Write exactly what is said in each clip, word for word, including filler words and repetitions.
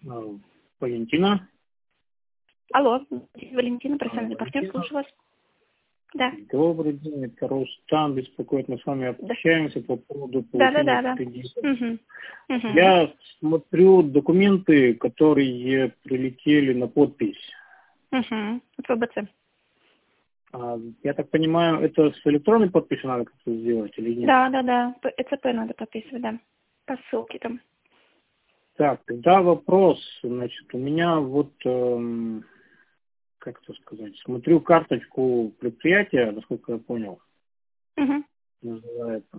А, Валентина. Алло, здесь Валентина, А, профессиональный партнер, Валентина. слушаю вас. Да. Добрый день, это Рустам беспокоит. Мы с вами Да. общаемся по поводу Да, да, получения да, да. кредита. Угу. Угу. Я смотрю документы, которые прилетели на подпись. Угу. От ВБЦ. А, Я так понимаю, это с электронной подписью надо как-то сделать или нет? Да, да, да. П- ЭЦП надо подписывать, да. По ссылке там. Так, тогда вопрос. Значит, у меня вот, эм, как это сказать, смотрю карточку предприятия, насколько я понял, Угу. называется.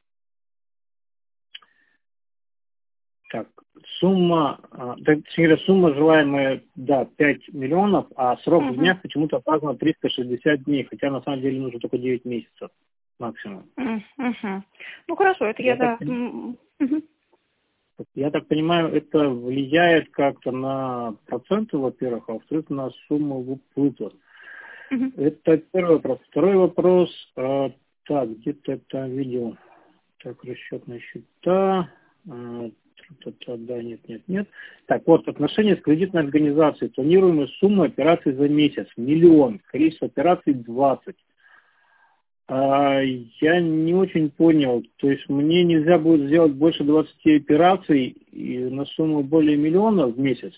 Так, сумма, а, так, точнее, сумма желаемая, да, пять миллионов, а срок в Угу. днях почему-то указано триста шестьдесят дней, хотя на самом деле нужно только девять месяцев максимум. Угу. Ну хорошо, это я, Я так, да. М, мгм. я так понимаю, это влияет как-то на проценты, во-первых, а во-вторых, на сумму выплат. Мгм. Это первый вопрос. Второй вопрос, а, так, где-то это видел, так, расчетные счета, а, та-та-та, да, нет, нет, нет. Так, вот, отношения с кредитной организацией. Планируемая сумма операций за месяц. Миллион. Количество операций двадцать. А, я не очень понял. То есть мне нельзя будет сделать больше двадцати операций и на сумму более миллиона в месяц?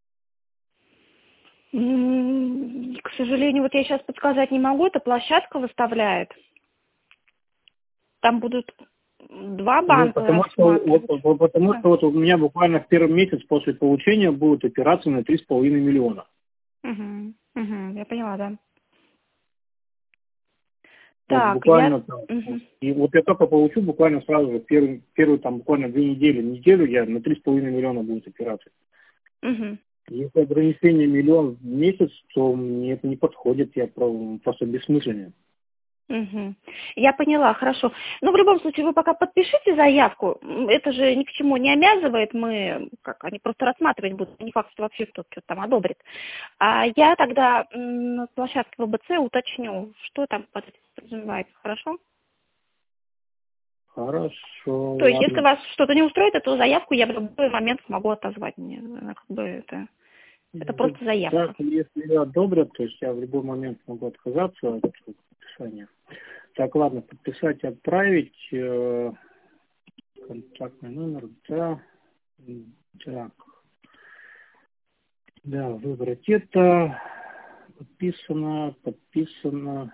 М, К сожалению, вот я сейчас подсказать не могу, это площадка выставляет. Там будут два Ну, банка потому что, вот, рассматривать. вот- потому Да. что вот у меня буквально в первый месяц после получения будут операции на три с половиной миллиона. Угу. Угу. Я поняла, да. Вот Так, я... буквально там. Мгм. И вот я только получу буквально сразу же, первый, первую там буквально две недели, неделю я на три с половиной миллиона будет операций. Угу. Если ограничение миллион в месяц, то мне это не подходит, я про- просто бессмысленный. Угу. Я поняла, хорошо. Ну, в любом случае, вы пока подпишите заявку. М, Это же ни к чему не обязывает. Мы, как, они просто рассматривать будут. Не факт, что вообще кто-то что-то там одобрит. А я тогда м, на площадке ВБЦ уточню, что там под этим подразумевается. Хорошо? Хорошо, То есть, если ладно. вас что-то не устроит, эту заявку я в любой момент смогу отозвать. Мне, она как бы это, это Ну, просто заявка. так, если ее одобрят, то есть я в любой момент могу отказаться от подписания. Так, ладно, подписать, отправить, э, контактный номер, да, М, так, да, выбрать это, подписано, подписано,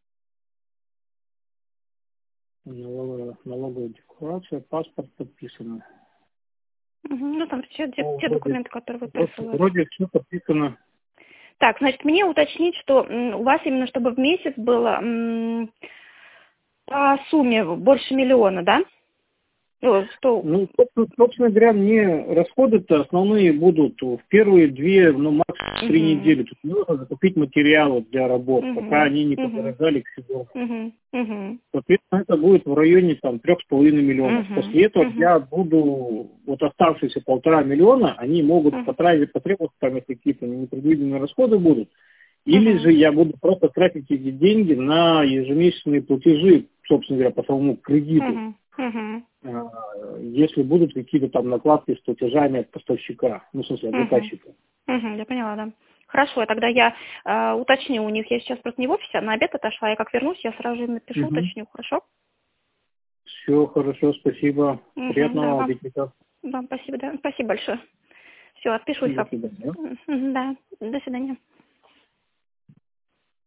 налоговая, налоговая декларация, паспорт подписано. Мгм. Ну, там все те, О, те вроде, документы, которые вы вроде, присылали. вроде все подписано. Так, значит, мне уточнить, что м, у вас именно чтобы в месяц было м, по сумме больше миллиона, да? Ну, что... Ну, собственно, собственно говоря, мне расходы-то основные будут в первые две, ну, максимум три Угу. недели. Тут мне нужно закупить материалы для работ, пока Угу. они не Угу. подорожали к сезону. Угу. Угу. Соответственно, это будет в районе там трех с половиной миллионов. Угу. После этого Угу. я буду, вот оставшиеся полтора миллиона, они могут потратить, потребоваться, там, если какие-то непредвиденные расходы будут. Или Угу. же я буду просто тратить эти деньги на ежемесячные платежи, собственно говоря, по самому кредиту. Угу. Угу. А, Если будут какие-то там накладки с платежами от поставщика, ну, в смысле, от Угу. заказчика. Угу. Я поняла, да. Хорошо, тогда я э, уточню у них. Я сейчас просто не в офисе, а на обед отошла. Я как вернусь, я сразу же им напишу, Угу. уточню. Хорошо? Все хорошо, спасибо. Угу. Да, Приятного вам, аппетита. вам спасибо, да. Спасибо большое. Все, отпишусь До вам. свидания. Мгм. Да, до свидания.